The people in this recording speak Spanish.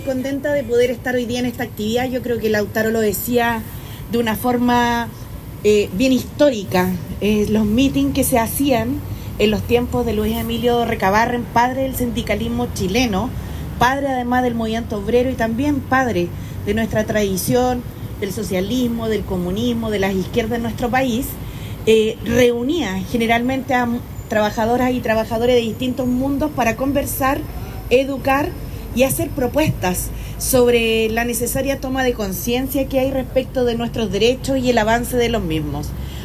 Contenta de poder estar hoy día en esta actividad. Yo creo que Lautaro lo decía de una forma bien histórica. Los meetings que se hacían en los tiempos de Luis Emilio Recabarren, padre del sindicalismo chileno, padre además del movimiento obrero y también padre de nuestra tradición, del socialismo, del comunismo, de las izquierdas en nuestro país, reunía generalmente a trabajadoras y trabajadores de distintos mundos para conversar, educar y hacer propuestas sobre la necesaria toma de conciencia que hay respecto de nuestros derechos y el avance de los mismos.